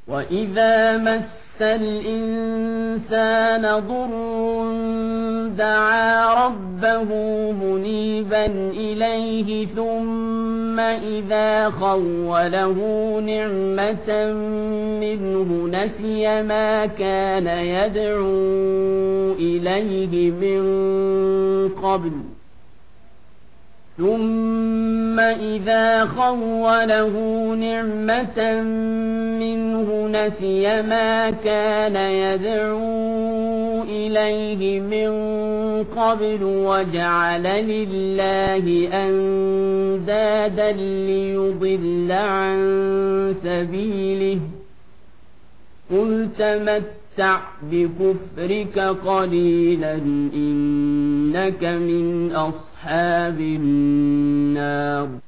وإذا مس الإنسان ضر دعا ربه منيبا إليه ثم إذا خوله نعمة منه نسي ما كان يدعو إليه من قبل ثم إذا خوله نعمة منه نسي ما كان يدعو إليه من قبل وجعل لله أندادا ليضل عن سبيله قل تمتع بكفرك قليلا إنك من أصحاب النار